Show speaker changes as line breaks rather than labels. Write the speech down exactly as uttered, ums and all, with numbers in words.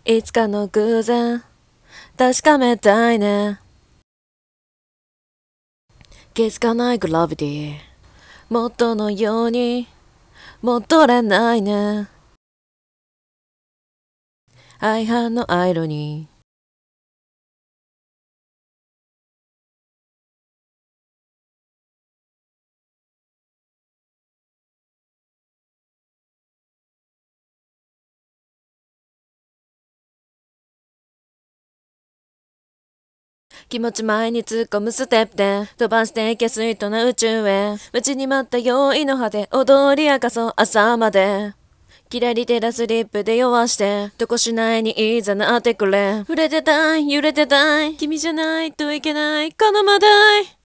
いつかの偶然確かめたいね。気づかないグラビティ元のように戻れないね。相反のアイロニー。気持ち前に突っ込むステップで飛ばしていけスイートな宇宙へ。待ちに待った用意の果て踊り明かそう朝まで。キラリテラスリップで弱してどこしないにいざなってくれ。触れてたい揺れてたい君じゃないといけないこのまだい